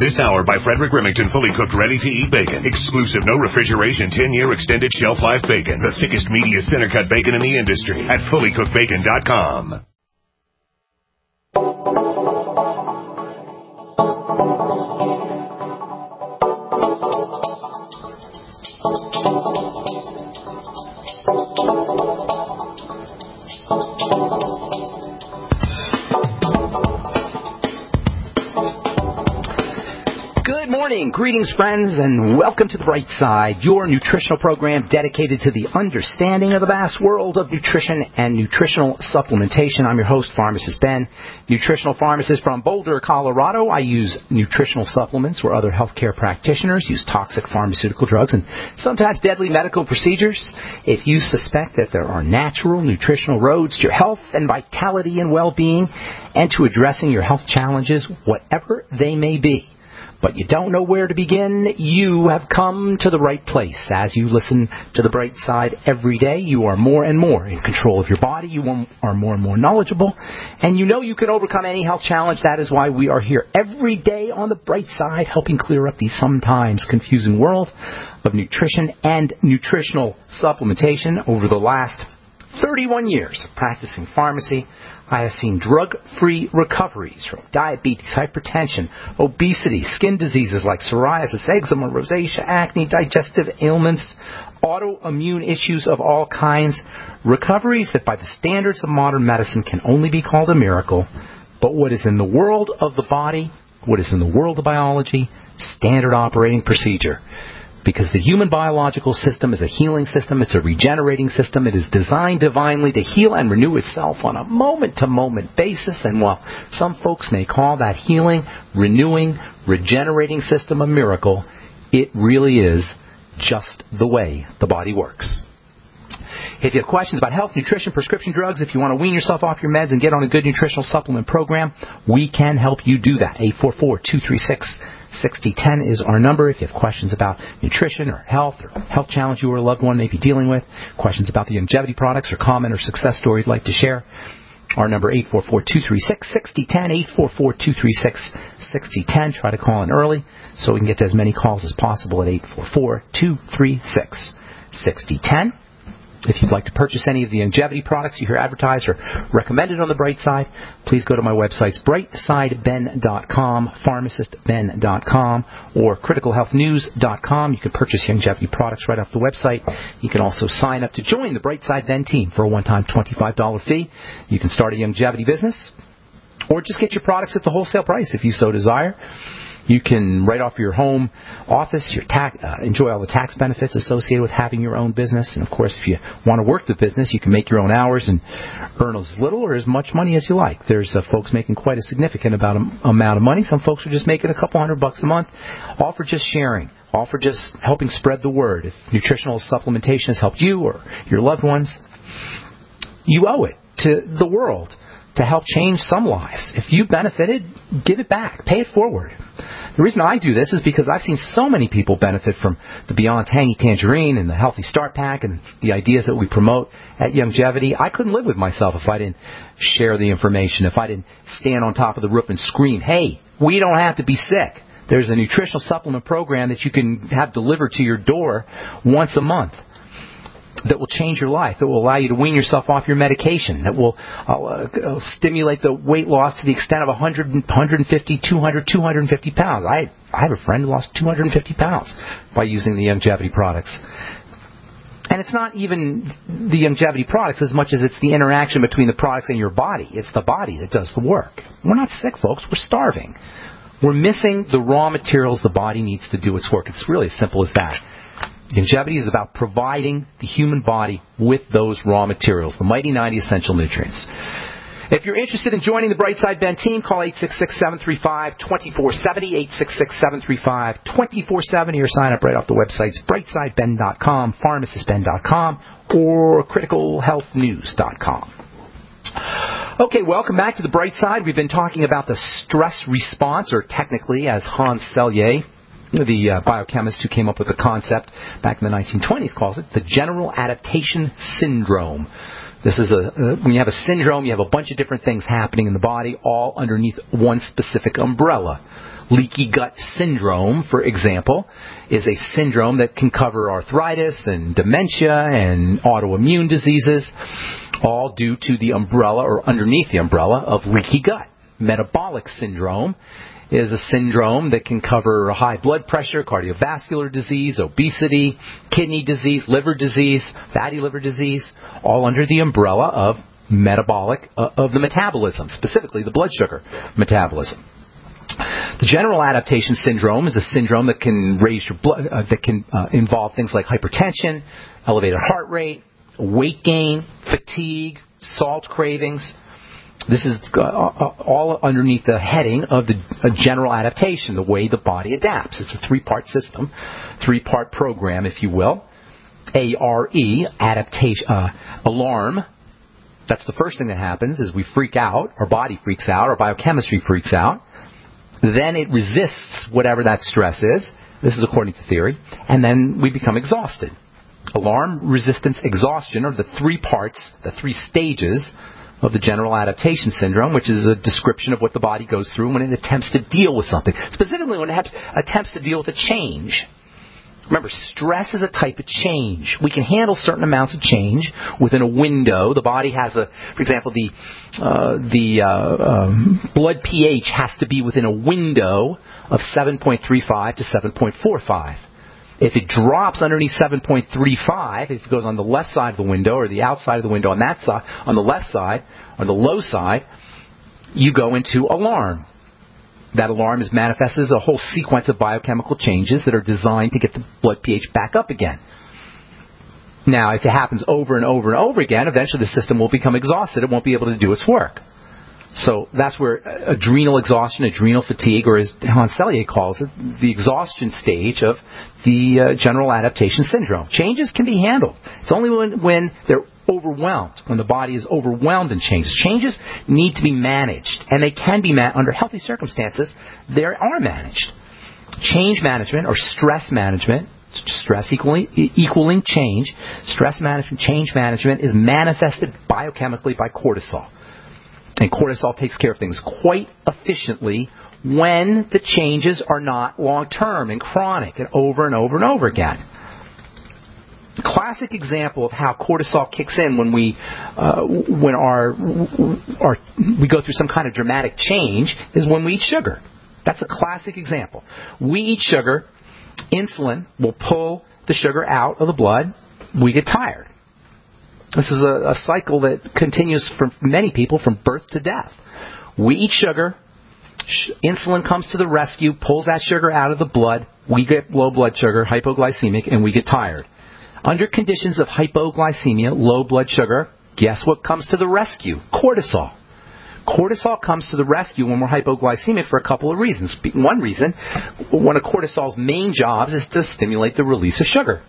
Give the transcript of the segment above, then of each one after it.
This hour by Frederick Remington, fully cooked, ready-to-eat bacon. Exclusive, no refrigeration, 10-year extended shelf life bacon. The thickest, meatiest center-cut bacon in the industry at fullycookedbacon.com. Greetings, friends, and welcome to The Bright Side, your nutritional program dedicated to the understanding of the vast world of nutrition and nutritional supplementation. I'm your host, Pharmacist Ben, nutritional pharmacist from Boulder, Colorado. I use nutritional supplements where other healthcare practitioners use toxic pharmaceutical drugs and sometimes deadly medical procedures. If you suspect that there are natural nutritional roads to your health and vitality and well-being and to addressing your health challenges, whatever they may be, but you don't know where to begin, you have come to the right place. As you listen to The Bright Side every day, you are more and more in control of your body. You are more and more knowledgeable. And you know you can overcome any health challenge. That is why we are here every day on The Bright Side, helping clear up the sometimes confusing world of nutrition and nutritional supplementation. Over the last 31 years of practicing pharmacy, I have seen drug-free recoveries from diabetes, hypertension, obesity, skin diseases like psoriasis, eczema, rosacea, acne, digestive ailments, autoimmune issues of all kinds, recoveries that by the standards of modern medicine can only be called a miracle, but what is in the world of the body, what is in the world of biology, standard operating procedure. Because the human biological system is a healing system, it's a regenerating system, it is designed divinely to heal and renew itself on a moment-to-moment basis. And while some folks may call that healing, renewing, regenerating system a miracle, it really is just the way the body works. If you have questions about health, nutrition, prescription drugs, if you want to wean yourself off your meds and get on a good nutritional supplement program, we can help you do that. 844-236-6010 is our number. If you have questions about nutrition or health challenge you or a loved one may be dealing with, questions about the longevity products or comment or success story you'd like to share, our number 844-236-6010, 844-236-6010. Try to call in early so we can get to as many calls as possible at 844-236-6010. If you'd like to purchase any of the longevity products you hear advertised or recommended on The Bright Side, please go to my websites, brightsideben.com, pharmacistben.com, or criticalhealthnews.com. You can purchase longevity products right off the website. You can also sign up to join the Bright Side Ben team for a one-time $25 fee. You can start a longevity business, or just get your products at the wholesale price if you so desire. You can write off your home office, enjoy all the tax benefits associated with having your own business. And, of course, if you want to work the business, you can make your own hours and earn as little or as much money as you like. There's folks making quite a significant amount of money. Some folks are just making a couple $100 a month, all for just sharing, all for just helping spread the word. If nutritional supplementation has helped you or your loved ones, you owe it to the world to help change some lives. If you benefited, give it back. Pay it forward. The reason I do this is because I've seen so many people benefit from the Beyond Tangy Tangerine and the Healthy Start Pack and the ideas that we promote at Longevity. I couldn't live with myself if I didn't share the information, if I didn't stand on top of the roof and scream, hey, we don't have to be sick. There's a nutritional supplement program that you can have delivered to your door once a month that will change your life, that will allow you to wean yourself off your medication, that will stimulate the weight loss to the extent of 100, 150, 200, 250 pounds. I have a friend who lost 250 pounds by using the longevity products. And it's not even the longevity products as much as it's the interaction between the products and your body. It's the body that does the work. We're not sick, folks. We're starving. We're missing the raw materials the body needs to do its work. It's really as simple as that. Longevity is about providing the human body with those raw materials, the mighty 90 essential nutrients. If you're interested in joining the Bright Side Ben team, call 866-735-2470, 866-735-2470, or sign up right off the websites, brightsideben.com, pharmacistben.com, or criticalhealthnews.com. Okay, welcome back to the Bright Side. We've been talking about the stress response, or technically, as Hans Selye, the biochemist who came up with the concept back in the 1920s, calls it the general adaptation syndrome. This is when you have a syndrome, you have a bunch of different things happening in the body, all underneath one specific umbrella. Leaky gut syndrome, for example, is a syndrome that can cover arthritis and dementia and autoimmune diseases, all due to the umbrella or underneath the umbrella of leaky gut. Metabolic syndrome is a syndrome that can cover high blood pressure, cardiovascular disease, obesity, kidney disease, liver disease, fatty liver disease, all under the umbrella of metabolic, of the metabolism, specifically the blood sugar metabolism. The general adaptation syndrome is a syndrome that can raise your blood, that can involve things like hypertension, elevated heart rate, weight gain, fatigue, salt cravings. This is all underneath the heading of the general adaptation, the way the body adapts. It's a three-part system, three-part program, if you will. A-R-E, adaptation, alarm. That's the first thing that happens is we freak out, our body freaks out, our biochemistry freaks out. Then it resists whatever that stress is. This is according to theory. And then we become exhausted. Alarm, resistance, exhaustion are the three parts, the three stages of the general adaptation syndrome, which is a description of what the body goes through when it attempts to deal with something. Specifically when it attempts to deal with a change. Remember, stress is a type of change. We can handle certain amounts of change within a window. The body has for example, the blood pH has to be within a window of 7.35 to 7.45. If it drops underneath 7.35, if it goes on the left side of the window or the outside of the window on that side, on the left side, or the low side, you go into alarm. That alarm is manifested as a whole sequence of biochemical changes that are designed to get the blood pH back up again. Now, if it happens over and over and over again, eventually the system will become exhausted. It won't be able to do its work. So that's where adrenal exhaustion, adrenal fatigue, or as Hans Selye calls it, the exhaustion stage of the general adaptation syndrome. Changes can be handled. It's only when they're overwhelmed, when the body is overwhelmed in changes. Changes need to be managed, and they can be under healthy circumstances. They are managed. Change management or stress management, stress equaling change, stress management, change management is manifested biochemically by cortisol. And cortisol takes care of things quite efficiently when the changes are not long-term and chronic and over and over and over again. Classic example of how cortisol kicks in when we go through some kind of dramatic change is when we eat sugar. That's a classic example. We eat sugar, insulin will pull the sugar out of the blood, we get tired. This is a cycle that continues for many people from birth to death. We eat sugar, insulin comes to the rescue, pulls that sugar out of the blood, we get low blood sugar, hypoglycemic, and we get tired. Under conditions of hypoglycemia, low blood sugar, guess what comes to the rescue? Cortisol. Cortisol comes to the rescue when we're hypoglycemic for a couple of reasons. One reason, one of cortisol's main jobs is to stimulate the release of sugar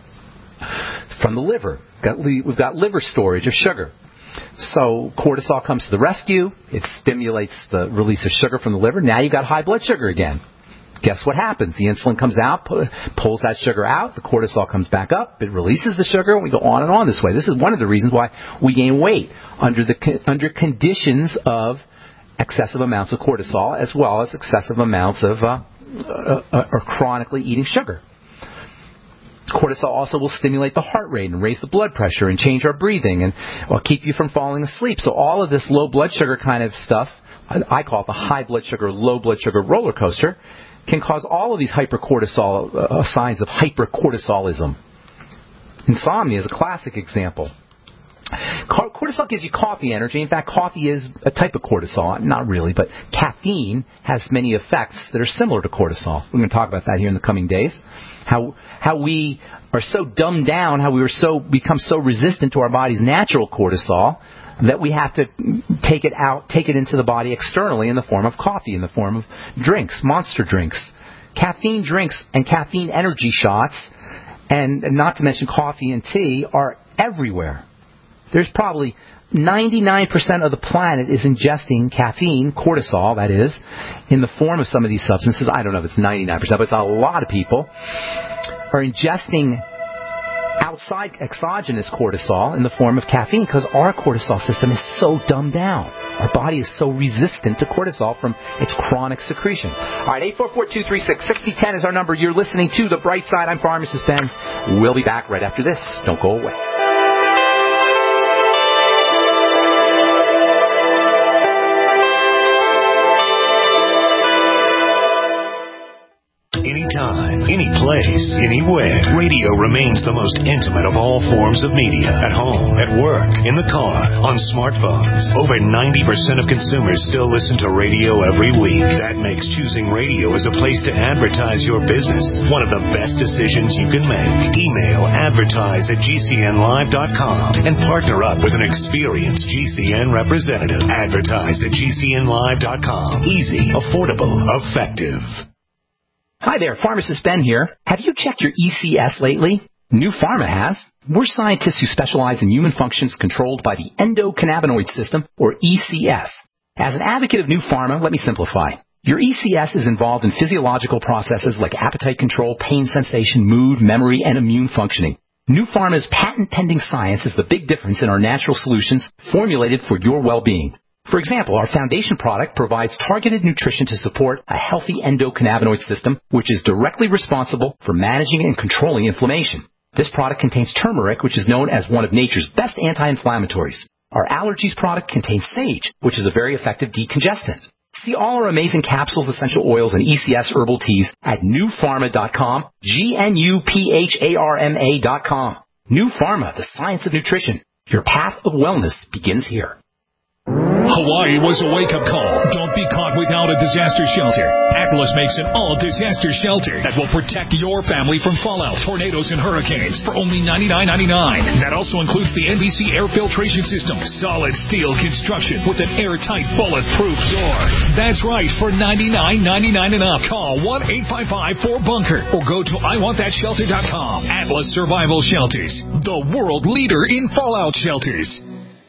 from the liver. We've got liver storage of sugar. So cortisol comes to the rescue. It stimulates the release of sugar from the liver. Now you've got high blood sugar again. Guess what happens? The insulin comes out, pulls that sugar out. The cortisol comes back up. It releases the sugar, and we go on and on this way. This is one of the reasons why we gain weight under conditions of excessive amounts of cortisol, as well as excessive amounts of or chronically eating sugar. Cortisol also will stimulate the heart rate and raise the blood pressure and change our breathing and keep you from falling asleep. So all of this low blood sugar kind of stuff, I call it the high blood sugar, low blood sugar roller coaster, can cause all of these hypercortisol signs of hypercortisolism. Insomnia is a classic example. Cortisol gives you coffee energy. In fact, coffee is a type of cortisol. Not really, but caffeine has many effects that are similar to cortisol. We're going to talk about that here in the coming days. How we are so dumbed down, how we become so resistant to our body's natural cortisol that we have to take it into the body externally in the form of coffee, in the form of drinks, monster drinks. Caffeine drinks and caffeine energy shots, and not to mention coffee and tea, are everywhere. There's probably 99% of the planet is ingesting caffeine, cortisol, that is, in the form of some of these substances. I don't know if it's 99%, but it's a lot of people are ingesting outside exogenous cortisol in the form of caffeine, because our cortisol system is so dumbed down. Our body is so resistant to cortisol from its chronic secretion. All right, 844-236-6010 is our number. You're listening to The Bright Side. I'm Pharmacist Ben. We'll be back right after this. Don't go away. Anytime, any place, anywhere. Radio remains the most intimate of all forms of media. At home, at work, in the car, on smartphones. Over 90% of consumers still listen to radio every week. That makes choosing radio as a place to advertise your business one of the best decisions you can make. Email advertise@gcnlive.com and partner up with an experienced GCN representative. Advertise@gcnlive.com. Easy, affordable, effective. Hi there, Pharmacist Ben here. Have you checked your ECS lately? New Pharma has. We're scientists who specialize in human functions controlled by the endocannabinoid system, or ECS. As an advocate of New Pharma, let me simplify. Your ECS is involved in physiological processes like appetite control, pain sensation, mood, memory, and immune functioning. New Pharma's patent-pending science is the big difference in our natural solutions formulated for your well-being. For example, our foundation product provides targeted nutrition to support a healthy endocannabinoid system, which is directly responsible for managing and controlling inflammation. This product contains turmeric, which is known as one of nature's best anti-inflammatories. Our allergies product contains sage, which is a very effective decongestant. See all our amazing capsules, essential oils, and ECS herbal teas at newpharma.com, GNUPHARMA.com. New Pharma, the science of nutrition. Your path of wellness begins here. Hawaii was a wake-up call. Don't be caught without a disaster shelter. Atlas makes an all-disaster shelter that will protect your family from fallout, tornadoes, and hurricanes for only $99.99. That also includes the NBC air filtration system, solid steel construction with an airtight, bulletproof door. That's right, for $99.99 and up. Call 1-855-4BUNKER or go to IWantThatShelter.com. Atlas Survival Shelters, the world leader in fallout shelters.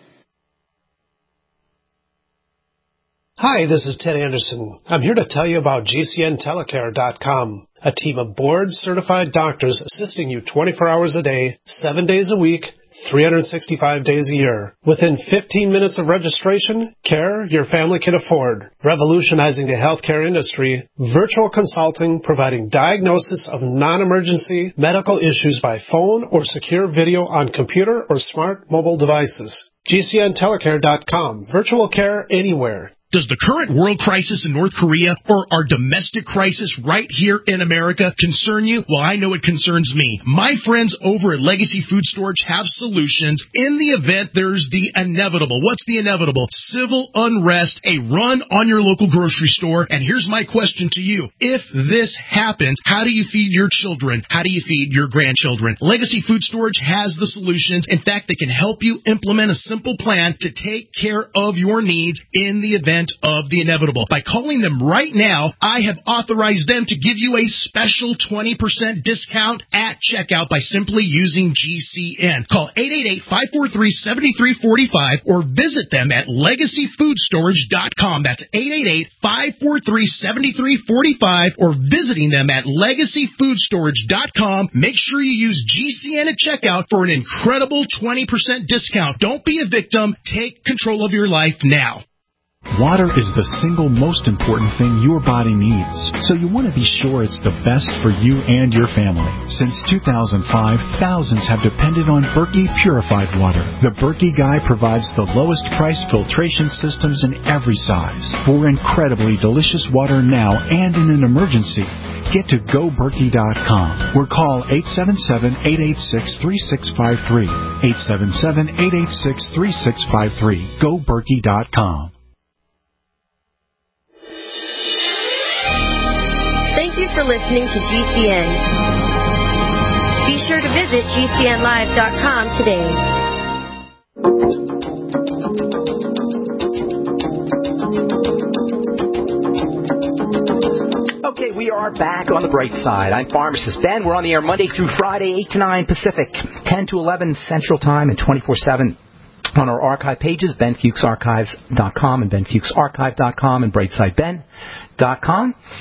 Hi, this is Ted Anderson. I'm here to tell you about GCNTelecare.com, a team of board-certified doctors assisting you 24 hours a day, 7 days a week, 365 days a year. Within 15 minutes of registration, care your family can afford. Revolutionizing the healthcare industry, virtual consulting providing diagnosis of non-emergency medical issues by phone or secure video on computer or smart mobile devices. GCNTelecare.com, virtual care anywhere. Does the current world crisis in North Korea or our domestic crisis right here in America concern you? Well, I know it concerns me. My friends over at Legacy Food Storage have solutions in the event there's the inevitable. What's the inevitable? Civil unrest, a run on your local grocery store. And here's my question to you. If this happens, how do you feed your children? How do you feed your grandchildren? Legacy Food Storage has the solutions. In fact, they can help you implement a simple plan to take care of your needs in the event of the inevitable. By calling them right now, I have authorized them to give you a special 20% discount at checkout by simply using GCN. Call 888-543-7345 or visit them at LegacyFoodStorage.com. That's 888-543-7345 or visiting them at LegacyFoodStorage.com. Make sure you use GCN at checkout for an incredible 20% discount. Don't be a victim. Take control of your life now. Water is the single most important thing your body needs, so you want to be sure it's the best for you and your family. Since 2005, thousands have depended on Berkey Purified Water. The Berkey Guy provides the lowest priced filtration systems in every size for incredibly delicious water now and in an emergency. Get to GoBerkey.com or call 877-886-3653. 877-886-3653. GoBerkey.com. Thank you for listening to GCN. Be sure to visit GCNlive.com today. Okay, we are back on the bright side. I'm Pharmacist Ben. We're on the air Monday through Friday, 8 to 9 Pacific, 10 to 11 Central Time, and 24/7 on our archive pages, BenFuchsArchives.com and BenFuchsArchive.com and BrightSideBen.com.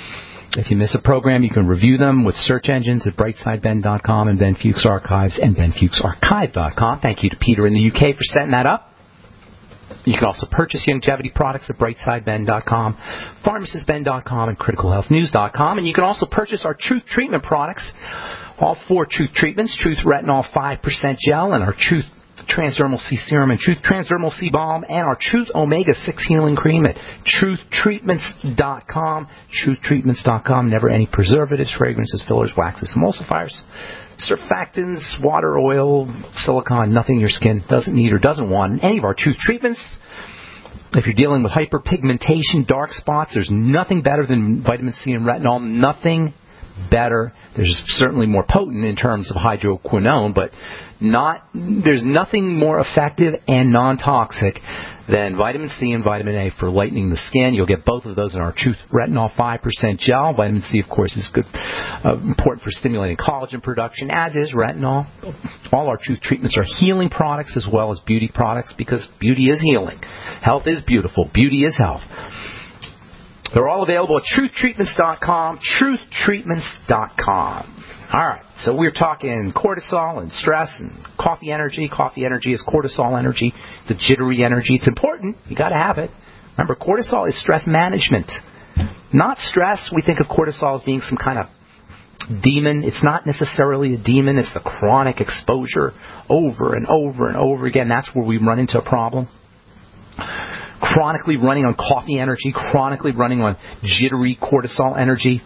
If you miss a program, you can review them with search engines at brightsideben.com and Ben Fuchs Archives and benfuchsarchive.com. Thank you to Peter in the UK for setting that up. You can also purchase longevity products at brightsideben.com, pharmacistben.com, and criticalhealthnews.com. And you can also purchase our Truth Treatment products, all 4 Truth treatments, Truth Retinol 5% Gel, and our Truth Transdermal C Serum, and Truth Transdermal C Balm, and our Truth Omega 6 Healing Cream at truthtreatments.com. Truthtreatments.com. Never any preservatives, fragrances, fillers, waxes, emulsifiers, surfactants, water, oil, silicone, nothing your skin doesn't need or doesn't want. Any of our Truth treatments. If you're dealing with hyperpigmentation, dark spots, there's nothing better than vitamin C and retinol. Nothing better. There's certainly more potent in terms of hydroquinone, but there's nothing more effective and non-toxic than vitamin C and vitamin A for lightening the skin. You'll get both of those in our Truth Retinol 5% Gel. Vitamin C, of course, is good, important for stimulating collagen production, as is retinol. All our Truth treatments are healing products as well as beauty products, because beauty is healing. Health is beautiful. Beauty is health. They're all available at truthtreatments.com, truthtreatments.com. All right, so we're talking cortisol and stress and coffee energy. Coffee energy is cortisol energy. It's a jittery energy. It's important. You got to have it. Remember, cortisol is stress management, not stress. We think of cortisol as being some kind of demon. It's not necessarily a demon. It's the chronic exposure over and over and over again. That's where we run into a problem. Chronically running on coffee energy, chronically running on jittery cortisol energy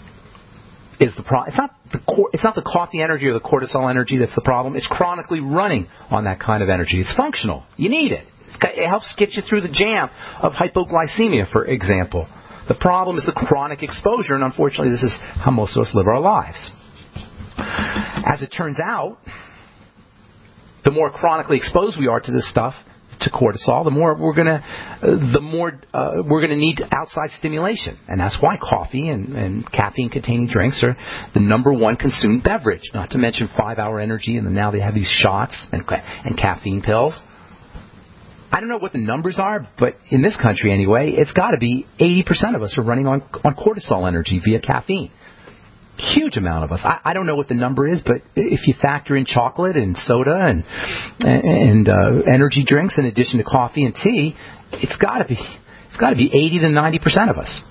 is the problem. It's not the coffee energy or the cortisol energy that's the problem. It's chronically running on that kind of energy. It's functional. You need it. It helps get you through the jam of hypoglycemia, for example. The problem is the chronic exposure, and unfortunately this is how most of us live our lives. As it turns out, the more chronically exposed we are to this stuff, to cortisol, the more we're gonna need outside stimulation, and that's why coffee and caffeine-containing drinks are the number one consumed beverage. Not to mention 5-Hour Energy, and now they have these shots and caffeine pills. I don't know what the numbers are, but in this country anyway, it's got to be 80% of us are running on cortisol energy via caffeine. Huge amount of us. I don't know what the number is, but if you factor in chocolate and soda and energy drinks in addition to coffee and tea, it's got to be 80 to 90% of us.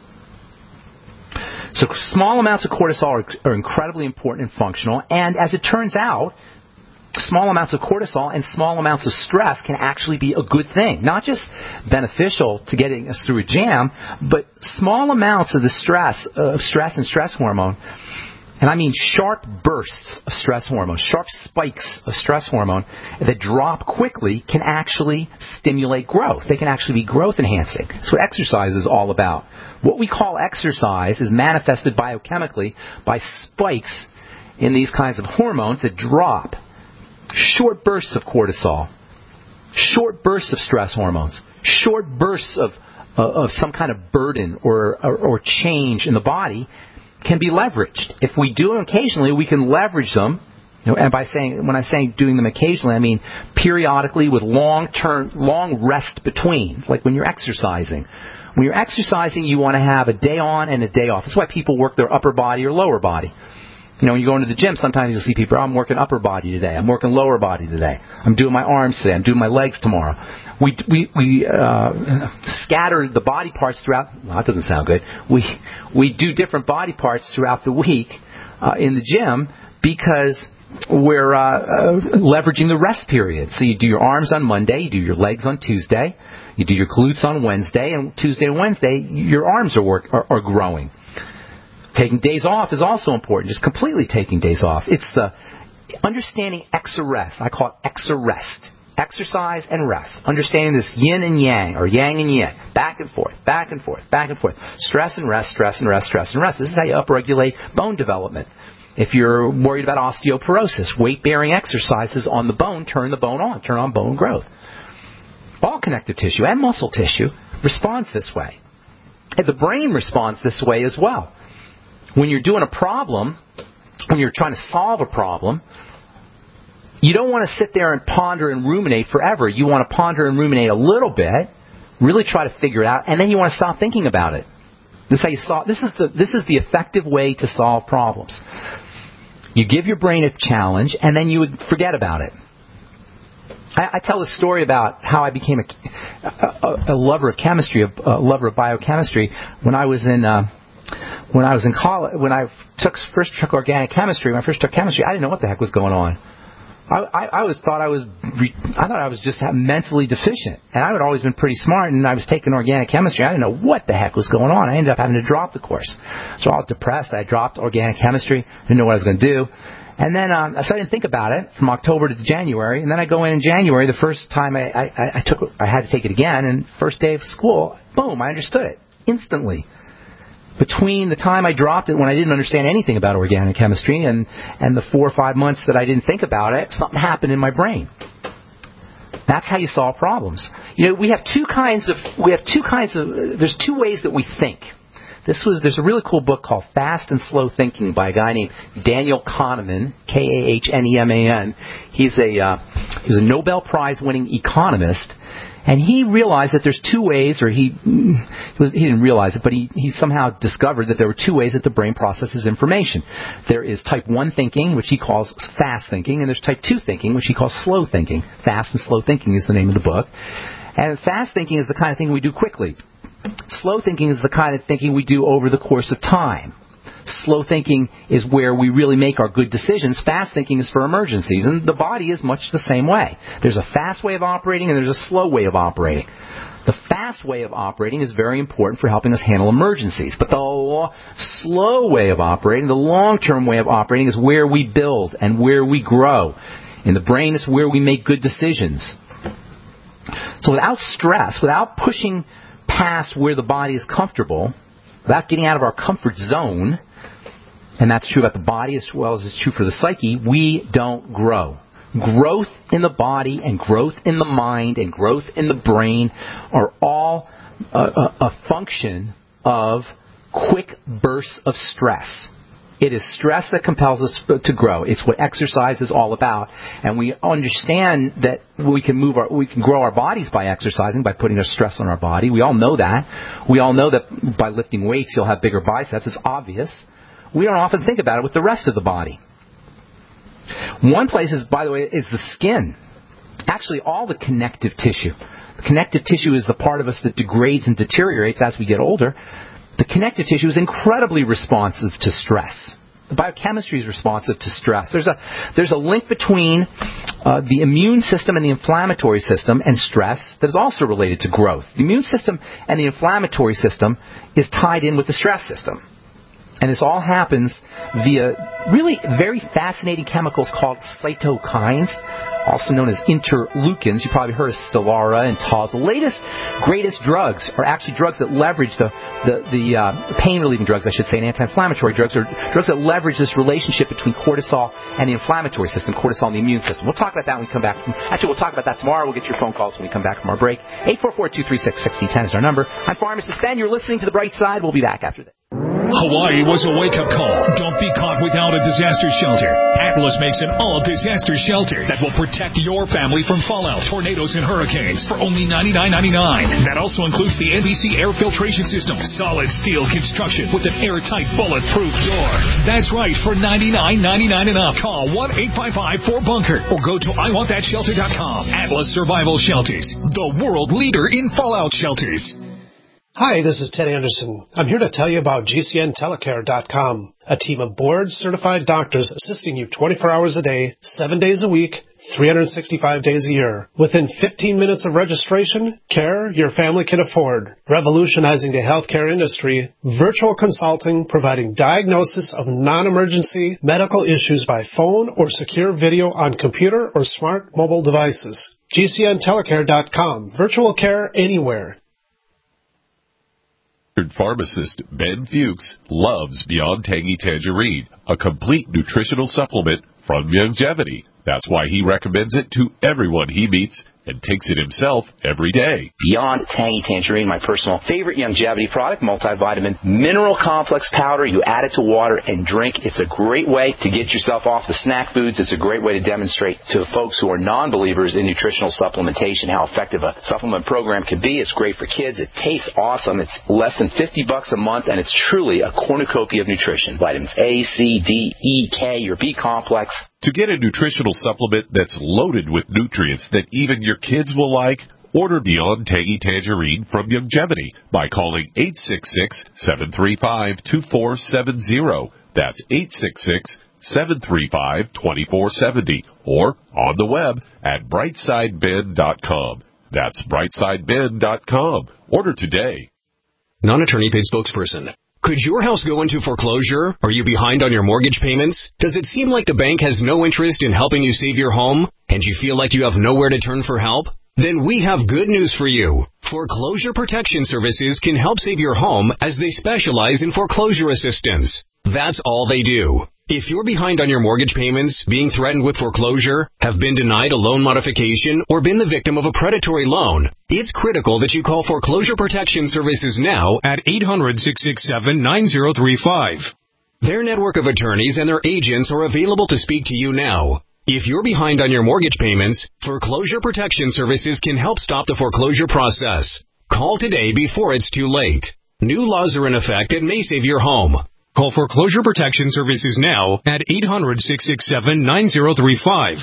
So small amounts of cortisol are incredibly important and functional, and as it turns out, small amounts of cortisol and small amounts of stress can actually be a good thing. Not just beneficial to getting us through a jam, but small amounts of the stress and stress hormone, and I mean sharp bursts of stress hormone, sharp spikes of stress hormone that drop quickly, can actually stimulate growth. They can actually be growth enhancing. That's what exercise is all about. What we call exercise is manifested biochemically by spikes in these kinds of hormones that drop. Short bursts of cortisol, short bursts of stress hormones, short bursts of some kind of burden or change in the body can be leveraged. If we do them occasionally, we can leverage them. And when I say doing them occasionally, I mean periodically with long rest between, like when you're exercising. When you're exercising, you want to have a day on and a day off. That's why people work their upper body or lower body. When you go into the gym, sometimes you'll see people, I'm working upper body today. I'm working lower body today. I'm doing my arms today. I'm doing my legs tomorrow. We scatter the body parts throughout. Well, that doesn't sound good. We do different body parts throughout the week in the gym because we're leveraging the rest period. So you do your arms on Monday. You do your legs on Tuesday. You do your glutes on Wednesday. And Tuesday and Wednesday, your arms are growing. Taking days off is also important, just completely taking days off. It's the understanding exerrest. I call it exerrest. Exercise and rest. Understanding this yin and yang, or yang and yin. Back and forth, back and forth, back and forth. Stress and rest, stress and rest, stress and rest. This is how you upregulate bone development. If you're worried about osteoporosis, weight-bearing exercises on the bone turn the bone on, turn on bone growth. All connective tissue and muscle tissue responds this way. And the brain responds this way as well. When you're doing a problem, when you're trying to solve a problem, you don't want to sit there and ponder and ruminate forever. You want to ponder and ruminate a little bit, really try to figure it out, and then you want to stop thinking about it. This is how you solve. This is the effective way to solve problems. You give your brain a challenge, and then you would forget about it. I tell a story about how I became a lover of chemistry, a lover of biochemistry when I was in college. When I first took organic chemistry, when I first took chemistry, I didn't know what the heck was going on. I thought I was just mentally deficient, and I had always been pretty smart, and I was taking organic chemistry. I didn't know what the heck was going on. I ended up having to drop the course. So I was depressed. I dropped organic chemistry. Didn't know what I was going to do. And then so I didn't think about it from October to January. And then I go in January. The first time I had to take it again. And first day of school, boom, I understood it instantly. Between the time I dropped it when I didn't understand anything about organic chemistry and the 4 or 5 months that I didn't think about it, something happened in my brain. That's how you solve problems. You know, there's two ways that we think. There's a really cool book called Fast and Slow Thinking by a guy named Daniel Kahneman, Kahneman. He's a Nobel Prize winning economist, and he realized that there's two ways, or he didn't realize it, but he somehow discovered that there were two ways that the brain processes information. There is type 1 thinking, which he calls fast thinking, and there's type 2 thinking, which he calls slow thinking. Fast and Slow Thinking is the name of the book. And fast thinking is the kind of thing we do quickly. Slow thinking is the kind of thinking we do over the course of time. Slow thinking is where we really make our good decisions. Fast thinking is for emergencies, and the body is much the same way. There's a fast way of operating and there's a slow way of operating. The fast way of operating is very important for helping us handle emergencies, but the slow way of operating, the long-term way of operating, is where we build and where we grow. In the brain, it's where we make good decisions. So without stress, without pushing past where the body is comfortable, without getting out of our comfort zone, and that's true about the body as well as it's true for the psyche, we don't grow. Growth in the body and growth in the mind and growth in the brain are all a function of quick bursts of stress. It is stress that compels us to grow. It's what exercise is all about. And we understand that we can grow our bodies by exercising, by putting a stress on our body. We all know that. We all know that by lifting weights, you'll have bigger biceps. It's obvious. We don't often think about it with the rest of the body. One place is, by the way, is the skin. Actually, all the connective tissue. The connective tissue is the part of us that degrades and deteriorates as we get older. The connective tissue is incredibly responsive to stress. The biochemistry is responsive to stress. There's a link between the immune system and the inflammatory system and stress that is also related to growth. The immune system and the inflammatory system is tied in with the stress system. And this all happens via really very fascinating chemicals called cytokines, also known as interleukins. You probably heard of Stelara and Taz. The latest, greatest drugs are actually drugs that leverage the pain-relieving drugs, I should say, and anti-inflammatory drugs, or drugs that leverage this relationship between cortisol and the inflammatory system, cortisol and the immune system. We'll talk about that when we come back. Actually, we'll talk about that tomorrow. We'll get your phone calls when we come back from our break. 844-236-1610 is our number. I'm Pharmacist Ben. You're listening to The Bright Side. We'll be back after this. Hawaii was a wake-up call. Don't be caught without a disaster shelter. Atlas makes an all-disaster shelter that will protect your family from fallout, tornadoes, and hurricanes for only $99.99. That also includes the NBC air filtration system, solid steel construction with an airtight, bulletproof door. That's right, for $99.99 and up. Call 1-855-4BUNKER or go to IWantThatShelter.com. Atlas Survival Shelters, the world leader in fallout shelters. Hi, this is Ted Anderson. I'm here to tell you about GCNTelecare.com, a team of board-certified doctors assisting you 24 hours a day, 7 days a week, 365 days a year. Within 15 minutes of registration, care your family can afford. Revolutionizing the healthcare industry, virtual consulting providing diagnosis of non-emergency medical issues by phone or secure video on computer or smart mobile devices. GCNTelecare.com, virtual care anywhere. Pharmacist Ben Fuchs loves Beyond Tangy Tangerine, a complete nutritional supplement from Longevity. That's why he recommends it to everyone he meets and takes it himself every day. Beyond Tangy Tangerine, my personal favorite longevity product, multivitamin mineral complex powder. You add it to water and drink. It's a great way to get yourself off the snack foods. It's a great way to demonstrate to folks who are non-believers in nutritional supplementation how effective a supplement program can be. It's great for kids. It tastes awesome. It's less than $50 a month, and it's truly a cornucopia of nutrition. Vitamins A, C, D, E, K, your B complex. To get a nutritional supplement that's loaded with nutrients that even your kids will like, order Beyond Tangy Tangerine from Longevity by calling 866-735-2470. That's 866-735-2470. Or on the web at brightsideben.com. That's brightsideben.com. Order today. Non-attorney paid spokesperson. Could your house go into foreclosure? Are you behind on your mortgage payments? Does it seem like the bank has no interest in helping you save your home? And you feel like you have nowhere to turn for help? Then we have good news for you. Foreclosure Protection Services can help save your home as they specialize in foreclosure assistance. That's all they do. If you're behind on your mortgage payments, being threatened with foreclosure, have been denied a loan modification, or been the victim of a predatory loan, it's critical that you call Foreclosure Protection Services now at 800-667-9035. Their network of attorneys and their agents are available to speak to you now. If you're behind on your mortgage payments, Foreclosure Protection Services can help stop the foreclosure process. Call today before it's too late. New laws are in effect that may save your home. Call Foreclosure Protection Services now at 800-667-9035.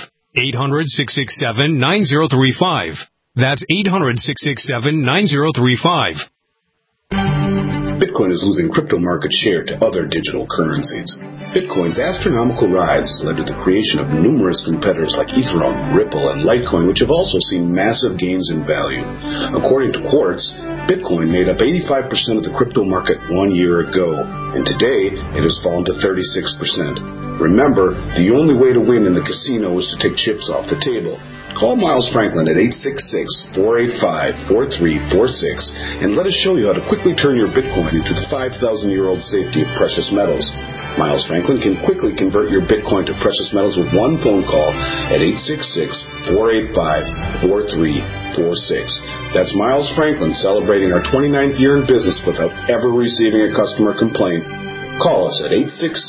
800-667-9035. That's 800-667-9035. Bitcoin is losing crypto market share to other digital currencies. Bitcoin's astronomical rise has led to the creation of numerous competitors like Ethereum, Ripple, and Litecoin, which have also seen massive gains in value. According to Quartz, Bitcoin made up 85% of the crypto market 1 year ago, and today it has fallen to 36%. Remember, the only way to win in the casino is to take chips off the table. Call Miles Franklin at 866-485-4346 and let us show you how to quickly turn your Bitcoin into the 5,000-year-old safety of precious metals. Miles Franklin can quickly convert your Bitcoin to precious metals with one phone call at 866-485-4346. That's Miles Franklin celebrating our 29th year in business without ever receiving a customer complaint. Call us at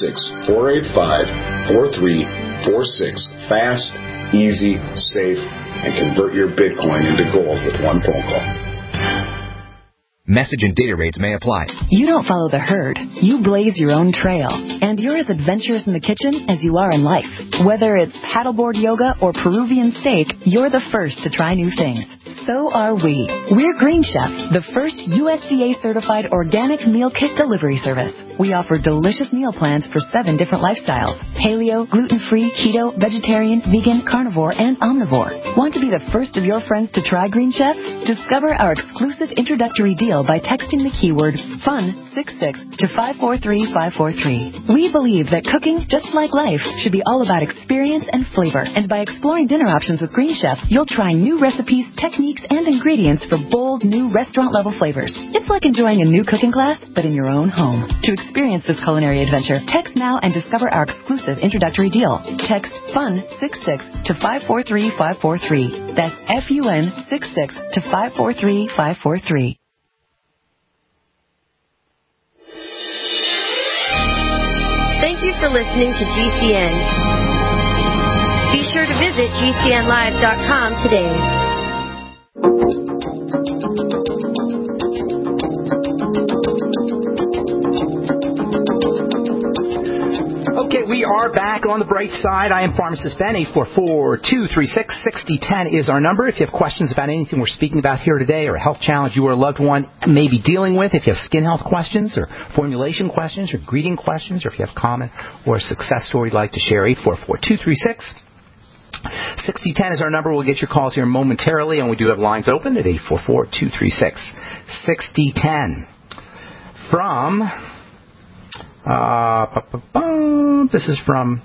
866-485-4346. Fast, easy, safe, and convert your Bitcoin into gold with one phone call. Message and data rates may apply. You don't follow the herd. You blaze your own trail. And you're as adventurous in the kitchen as you are in life. Whether it's paddleboard yoga or Peruvian steak, you're the first to try new things. So are we. We're Green Chef, the first USDA-certified organic meal kit delivery service. We offer delicious meal plans for 7 different lifestyles: paleo, gluten-free, keto, vegetarian, vegan, carnivore, and omnivore. Want to be the first of your friends to try Green Chef? Discover our exclusive introductory deal by texting the keyword FUN66 to 543543. We believe that cooking, just like life, should be all about experience and flavor. And by exploring dinner options with Green Chef, you'll try new recipes, techniques, and ingredients for bold, new restaurant-level flavors. It's like enjoying a new cooking class, but in your own home. To experience this culinary adventure, text now and discover our exclusive introductory deal. Text FUN66 to 543543. That's FUN66 to 543543. Thank you for listening to GCN. Be sure to visit GCNlive.com today. Okay, we are back on the bright side. I am Pharmacist Ben. 844-236-6010 is our number. If you have questions about anything we're speaking about here today, or a health challenge you or a loved one may be dealing with, if you have skin health questions or formulation questions or ingredient questions, or if you have common or a success story you'd like to share, 844-236-6010 is our number. We'll get your calls here momentarily, and we do have lines open at 844-236-6010. From... this is from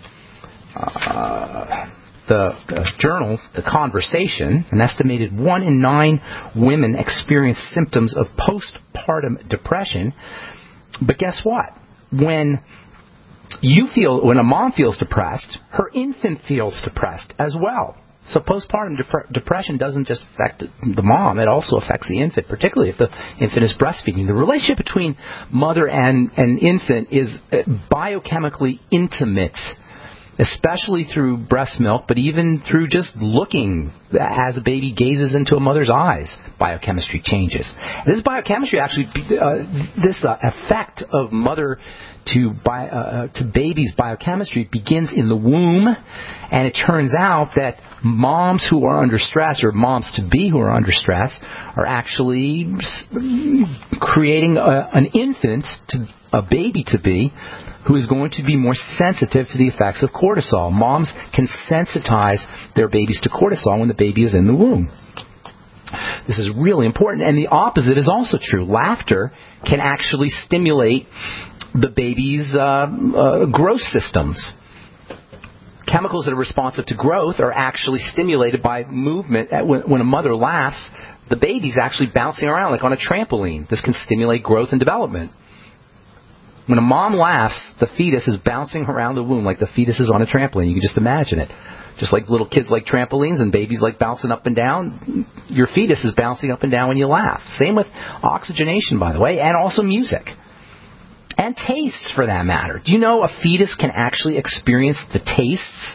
the journal, The Conversation. An estimated 1 in 9 women experience symptoms of postpartum depression. But guess what? When a mom feels depressed, her infant feels depressed as well. So postpartum depression doesn't just affect the mom, it also affects the infant, particularly if the infant is breastfeeding. The relationship between mother and infant is biochemically intimate, especially through breast milk, but even through just looking as a baby gazes into a mother's eyes, biochemistry changes. This biochemistry actually, this effect of mother to baby's biochemistry begins in the womb, and it turns out that moms who are under stress, or moms-to-be who are under stress, are actually creating an infant, a baby-to-be, who is going to be more sensitive to the effects of cortisol. Moms can sensitize their babies to cortisol when the baby is in the womb. This is really important, and the opposite is also true. Laughter can actually stimulate the baby's growth systems. Chemicals that are responsive to growth are actually stimulated by movement. When a mother laughs, the baby's actually bouncing around like on a trampoline. This can stimulate growth and development. When a mom laughs, the fetus is bouncing around the womb like the fetus is on a trampoline. You can just imagine it. Just like little kids like trampolines and babies like bouncing up and down, your fetus is bouncing up and down when you laugh. Same with oxygenation, by the way, and also music. And tastes, for that matter. Do you know a fetus can actually experience the tastes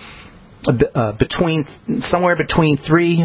somewhere between 3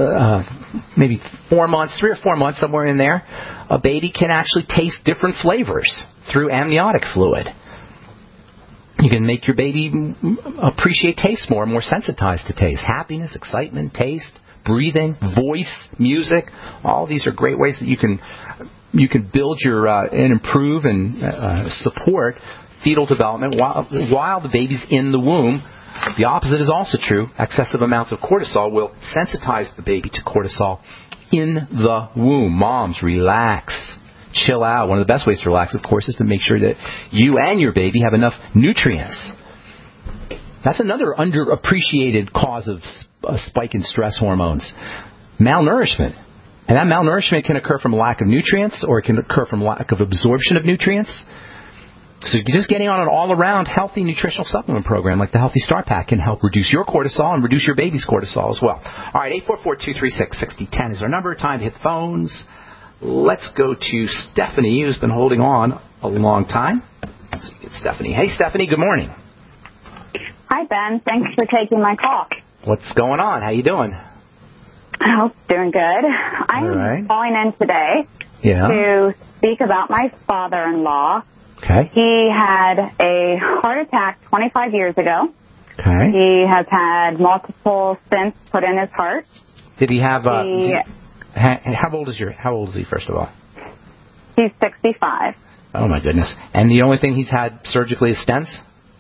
or 4 months, somewhere in there? A baby can actually taste different flavors through amniotic fluid. You can make your baby appreciate taste more sensitized to taste. Happiness, excitement, taste, breathing, voice, music. All these are great ways that you can build your and improve and support fetal development while the baby's in the womb. The opposite is also true. Excessive amounts of cortisol will sensitize the baby to cortisol in the womb. Moms, relax. Chill out. One of the best ways to relax, of course, is to make sure that you and your baby have enough nutrients. That's another underappreciated cause of a spike in stress hormones. Malnourishment. And that malnourishment can occur from a lack of nutrients, or it can occur from lack of absorption of nutrients. So just getting on an all-around healthy nutritional supplement program like the Healthy Start Pack can help reduce your cortisol and reduce your baby's cortisol as well. All right, 844-236-6010 is our number. Time to hit the phones. Let's go to Stephanie, who's been holding on a long time. Let's get Stephanie. Hey, Stephanie, good morning. Hi, Ben. Thanks for taking my call. What's going on? How you doing? Oh, doing good. I'm calling in today to speak about my father-in-law. Okay. He had a heart attack 25 years ago. Okay. He has had multiple stents put in his heart. Did he have... How old is he, first of all? He's 65. Oh, my goodness. And the only thing he's had surgically is stents?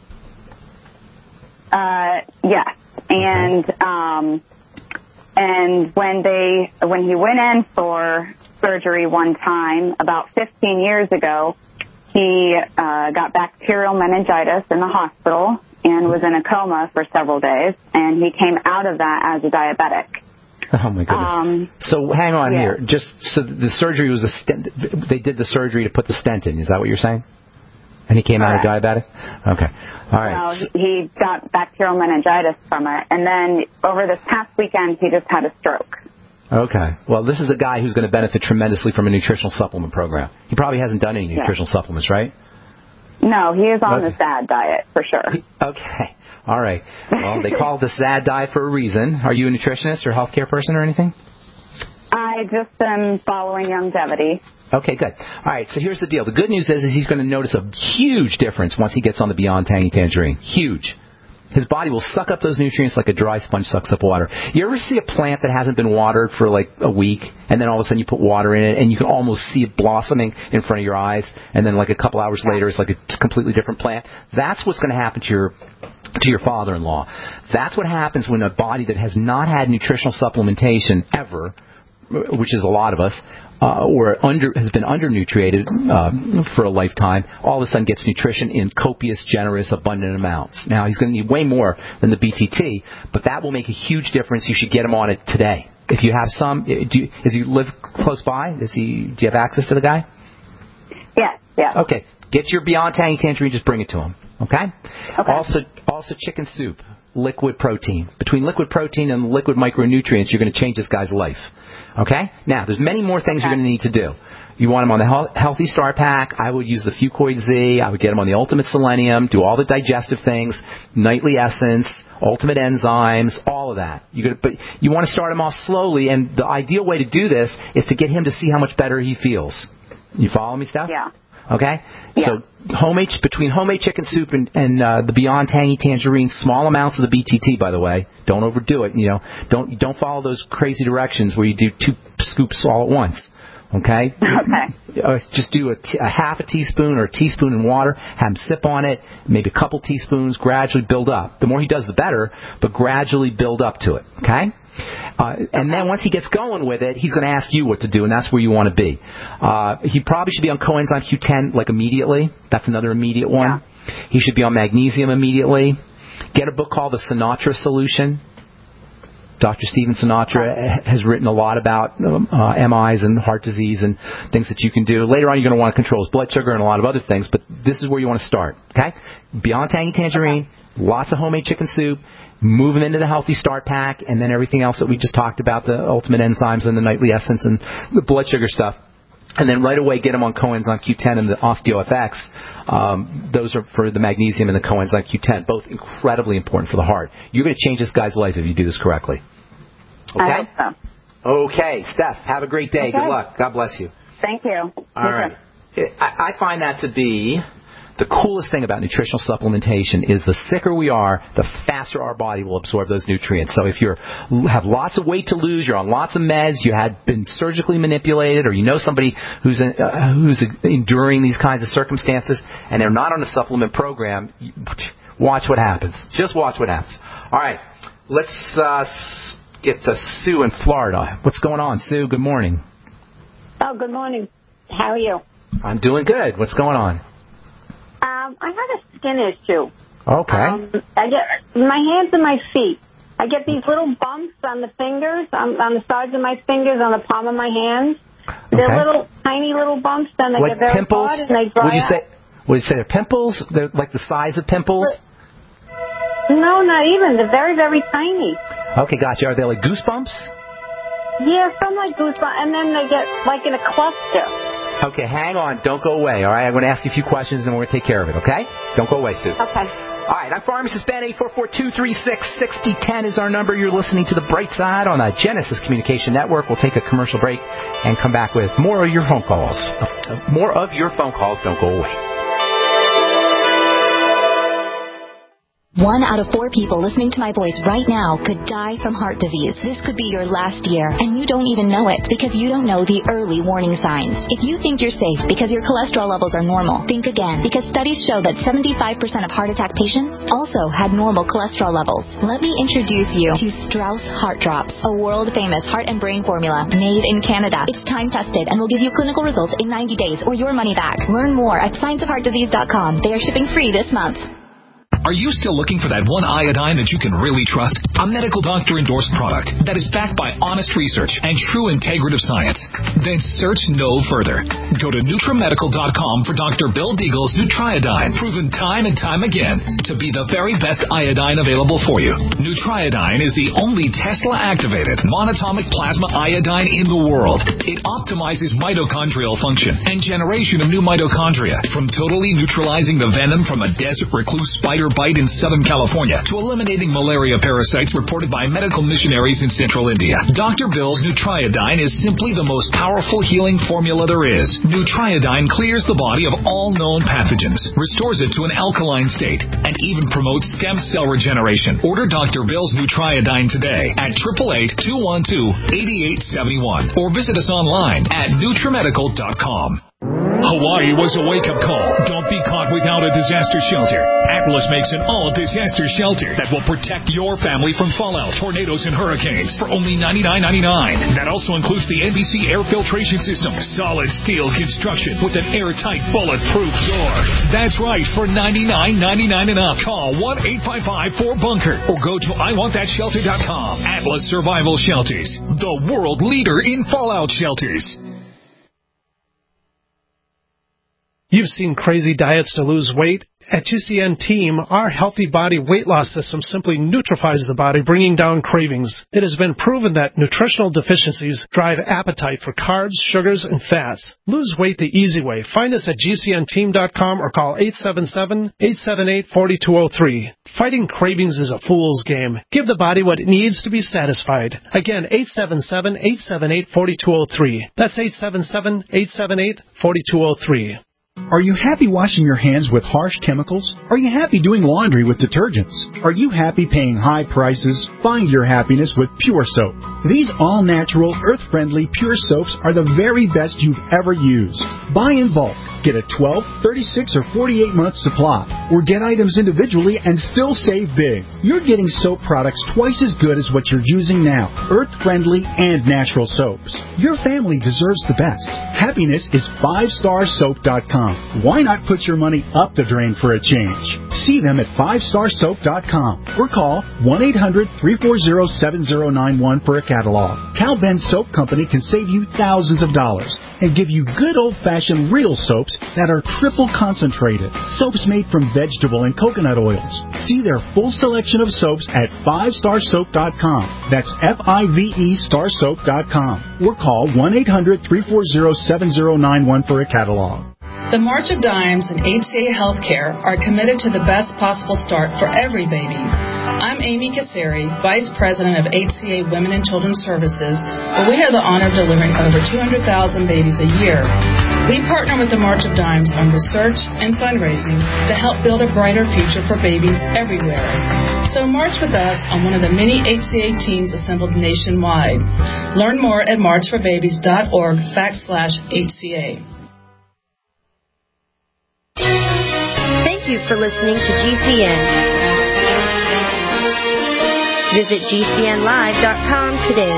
Yes. And when he went in for surgery one time, about 15 years ago, he got bacterial meningitis in the hospital and was in a coma for several days, and he came out of that as a diabetic. Oh, my goodness. So hang on here. So the surgery was a stent. They did the surgery to put the stent in. Is that what you're saying? And he came out a diabetic? Okay. All right. Well, he got bacterial meningitis from it. And then over this past weekend, he just had a stroke. Okay. Well, this is a guy who's going to benefit tremendously from a nutritional supplement program. He probably hasn't done any nutritional supplements, right? No, he is on the SAD diet, for sure. Okay. All right. Well, they call it the SAD diet for a reason. Are you a nutritionist or healthcare person or anything? I just am following longevity. Okay, good. All right, so here's the deal. The good news is he's going to notice a huge difference once he gets on the Beyond Tangy Tangerine. Huge. His body will suck up those nutrients like a dry sponge sucks up water. You ever see a plant that hasn't been watered for like a week, and then all of a sudden you put water in it, and you can almost see it blossoming in front of your eyes, and then like a couple hours later it's like a completely different plant? That's what's going to happen to your father-in-law. That's what happens when a body that has not had nutritional supplementation ever, which is a lot of us, or has been undernutrited for a lifetime, all of a sudden gets nutrition in copious, generous, abundant amounts. Now, he's going to need way more than the BTT, but that will make a huge difference. You should get him on it today. If you have some, does he live close by? Do you have access to the guy? Yes. Okay. Get your Beyond Tangy Tangerine, just bring it to him. Okay? Also chicken soup, liquid protein. Between liquid protein and liquid micronutrients, you're going to change this guy's life. Okay? Now, there's many more things you're going to need to do. You want him on the Healthy Start Pack. I would use the Fucoid Z. I would get him on the Ultimate Selenium, do all the digestive things, Nightly Essence, Ultimate Enzymes, all of that. But you want to start him off slowly, and the ideal way to do this is to get him to see how much better he feels. You follow me, Steph? Yeah. Okay? Yeah. So between homemade chicken soup and the Beyond Tangy Tangerine, small amounts of the BTT, by the way. Don't overdo it. Don't follow those crazy directions where you do 2 scoops all at once. Okay? Okay. Just do a half a teaspoon or a teaspoon in water, have him sip on it, maybe a couple teaspoons, gradually build up. The more he does, the better, but gradually build up to it. Okay? And then once he gets going with it, he's going to ask you what to do, and that's where you want to be. He probably should be on coenzyme Q10 like immediately. That's another immediate one. Yeah. He should be on magnesium immediately. Get a book called The Sinatra Solution. Dr. Stephen Sinatra has written a lot about MIs and heart disease and things that you can do. Later on, you're going to want to control his blood sugar and a lot of other things, but this is where you want to start. Okay? Beyond Tangy Tangerine, lots of homemade chicken soup, move him into the Healthy Start Pack, and then everything else that we just talked about, the Ultimate Enzymes and the Nightly Essence and the blood sugar stuff. And then right away get him on coenzyme Q10 and the OsteoFX. Those are for the magnesium and the coenzyme Q10, both incredibly important for the heart. You're going to change this guy's life if you do this correctly. Okay? I hope so. Okay, Steph, have a great day. Okay. Good luck. God bless you. Thank you. All right. I find that to be the coolest thing about nutritional supplementation is the sicker we are, the faster our body will absorb those nutrients. So if you have lots of weight to lose, you're on lots of meds, you had been surgically manipulated, or you know somebody who's enduring these kinds of circumstances, and they're not on a supplement program, watch what happens. Just watch what happens. All right, let's get to Sue in Florida. What's going on, Sue? Good morning. Oh, good morning. How are you? I'm doing good. What's going on? I have a skin issue. Okay. I get my hands and my feet. I get these little bumps on the fingers, on the sides of my fingers, on the palm of my hands. They're little, tiny little bumps, then they get very pimples? hard and they dry out. Would you say they're pimples? They're like the size of pimples? No, not even. They're very, very tiny. Okay, gotcha. Are they like goosebumps? Yeah, some like goosebumps, and then they get like in a cluster. Okay, hang on. Don't go away, all right? I'm going to ask you a few questions, and we're going to take care of it, okay? Don't go away, Sue. Okay. All right, I'm Pharmacist Ben. 844-236-6010 is our number. You're listening to The Bright Side on the Genesis Communication Network. We'll take a commercial break and come back with more of your phone calls. More of your phone calls. Don't go away. 1 out of 4 people listening to my voice right now could die from heart disease. This could be your last year, and you don't even know it because you don't know the early warning signs. If you think you're safe because your cholesterol levels are normal, think again, because studies show that 75% of heart attack patients also had normal cholesterol levels. Let me introduce you to Strauss Heart Drops, a world-famous heart and brain formula made in Canada. It's time-tested and will give you clinical results in 90 days or your money back. Learn more at scienceofheartdisease.com. They are shipping free this month. Are you still looking for that one iodine that you can really trust? A medical doctor endorsed product that is backed by honest research and true integrative science? Then search no further. Go to NutriMedical.com for Dr. Bill Deagle's Nutriodine, proven time and time again to be the very best iodine available for you. Nutriodine is the only Tesla-activated monatomic plasma iodine in the world. It optimizes mitochondrial function and generation of new mitochondria, from totally neutralizing the venom from a desert recluse spider bite in Southern California to eliminating malaria parasites reported by medical missionaries in Central India. Dr. Bill's Nutriodine is simply the most powerful healing formula there is. Nutriodine clears the body of all known pathogens, restores it to an alkaline state, and even promotes stem cell regeneration. Order Dr. Bill's Nutriodine today at 888-212-8871 or visit us online at NutriMedical.com. Hawaii was a wake-up call. Don't be caught without a disaster shelter. Atlas makes an all-disaster shelter that will protect your family from fallout, tornadoes, and hurricanes for only $99.99. That also includes the NBC air filtration system, solid steel construction with an airtight, bulletproof door. That's right, for $99.99 and up. Call 1-855-4BUNKER or go to IWantThatShelter.com. Atlas Survival Shelters, the world leader in fallout shelters. You've seen crazy diets to lose weight, At GCN Team, our Healthy Body Weight Loss System simply neutralizes the body, bringing down cravings. It has been proven that nutritional deficiencies drive appetite for carbs, sugars, and fats. Lose weight the easy way. Find us at GCNteam.com or call 877-878-4203. Fighting cravings is a fool's game. Give the body what it needs to be satisfied. Again, 877-878-4203. That's 877-878-4203. Are you happy washing your hands with harsh chemicals? Are you happy doing laundry with detergents? Are you happy paying high prices? Find your happiness with Pure Soap. These all-natural, earth-friendly Pure Soaps are the very best you've ever used. Buy in bulk. Get a 12, 36, or 48-month supply. Or get items individually and still save big. You're getting soap products twice as good as what you're using now. Earth-friendly and natural soaps. Your family deserves the best. Happiness is 5starsoap.com. Why not put your money up the drain for a change? See them at 5starsoap.com or call 1-800-340-7091 for a catalog. Cal Ben Soap Company can save you thousands of dollars and give you good old-fashioned real soaps that are triple concentrated. Soaps made from vegetable and coconut oils. See their full selection of soaps at 5starsoap.com. That's F-I-V-E starsoap.com or call 1-800-340-7091 for a catalog. The March of Dimes and HCA Healthcare are committed to the best possible start for every baby. I'm Amy Kasseri, Vice President of HCA Women and Children's Services, where we have the honor of delivering over 200,000 babies a year. We partner with the March of Dimes on research and fundraising to help build a brighter future for babies everywhere. So march with us on one of the many HCA teams assembled nationwide. Learn more at marchforbabies.org/HCA. Thank you for listening to GCN. Visit GCNlive.com today.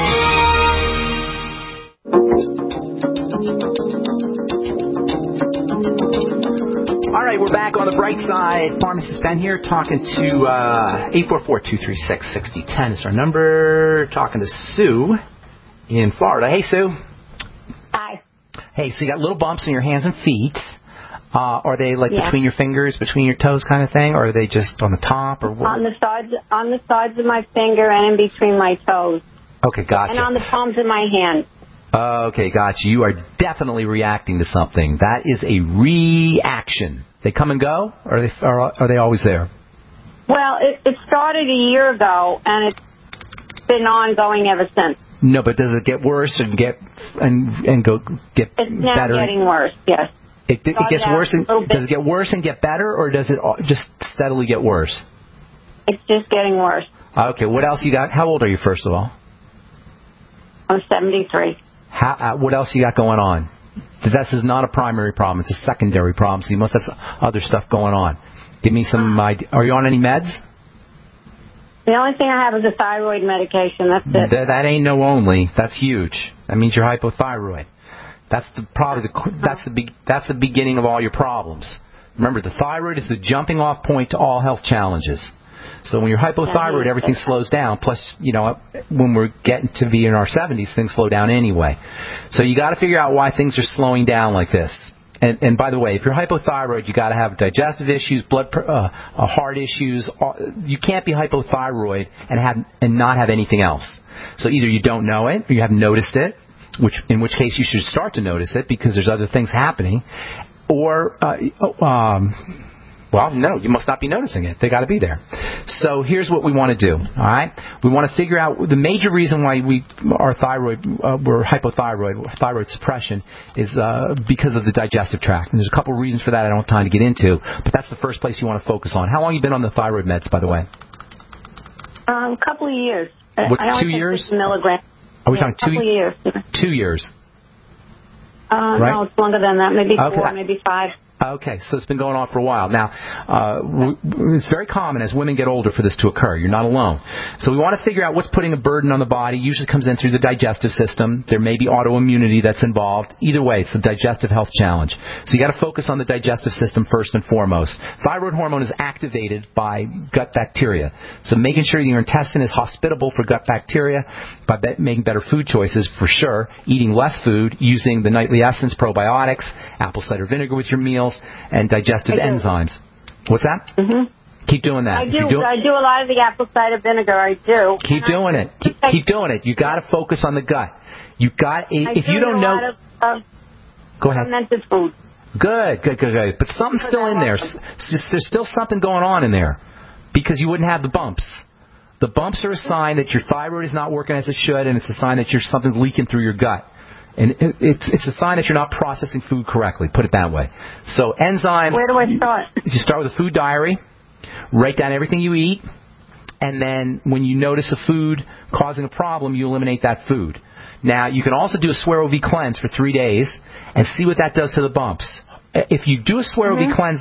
All right, we're back on the bright side. Pharmacist Ben here, talking to 844-236-6010 is our number. Talking to Sue in Florida. Hey, Sue. Hi. Hey, so you got little bumps in your hands and feet. Are they like between your fingers, between your toes kind of thing, or are they just on the top? Or what? On the sides of my finger and in between my toes. Okay, gotcha. And on the palms of my hand. Okay, gotcha. You are definitely reacting to something. That is a reaction. They come and go, or are they always there? Well, it started a year ago, and it's been ongoing ever since. No, but does it get worse and get better? It's now getting worse. Yes. It gets worse. Does it get worse and get better, or does it just steadily get worse? It's just getting worse. Okay. What else you got? How old are you, first of all? I'm 73. What else you got going on? This is not a primary problem. It's a secondary problem. So you must have some other stuff going on. Give me some idea. Are you on any meds? The only thing I have is a thyroid medication. That's it. That ain't no only. That's huge. That means you're hypothyroid. That's the beginning of all your problems. Remember, the thyroid is the jumping off point to all health challenges. So when you're hypothyroid, everything slows down. Plus, when we're getting to be in our 70s, things slow down anyway. So you got to figure out why things are slowing down like this. And by the way, if you're hypothyroid, you got to have digestive issues, heart issues. You can't be hypothyroid and not have anything else. So either you don't know it or you haven't noticed it. In which case you should start to notice it because there's other things happening, or no, you must not be noticing it. They got to be there. So here's what we want to do. All right, we want to figure out the major reason why we're hypothyroid, thyroid suppression, is because of the digestive tract. And there's a couple of reasons for that I don't have time to get into, but that's the first place you want to focus on. How long have you been on the thyroid meds, by the way? A couple of years. What, I 2 years? Milligrams. Are we talking 2 years? 2 years. Right? No, it's longer than that. Maybe 4, maybe 5. Okay, so it's been going on for a while. Now, it's very common as women get older for this to occur. You're not alone. So we want to figure out what's putting a burden on the body. Usually comes in through the digestive system. There may be autoimmunity that's involved. Either way, it's a digestive health challenge. So you got to focus on the digestive system first and foremost. Thyroid hormone is activated by gut bacteria. So making sure your intestine is hospitable for gut bacteria by making better food choices for sure, eating less food, using the Nightly Essence probiotics, apple cider vinegar with your meals, and digestive enzymes. What's that? Mm-hmm. Keep doing that. I do a lot of the apple cider vinegar. I do. Keep doing it. Keep doing it. You got to focus on the gut. You got if you don't know. Go ahead. Fermented food. Good. But something's still in there. There's still something going on in there because you wouldn't have the bumps. The bumps are a sign that your thyroid is not working as it should, and it's a sign that something's leaking through your gut. And it's a sign that you're not processing food correctly. Put it that way. So enzymes. Where do I start? You start with a food diary. Write down everything you eat, and then when you notice a food causing a problem, you eliminate that food. Now, you can also do a Suero V cleanse for 3 days and see what that does to the bumps. If you do a Suero V cleanse,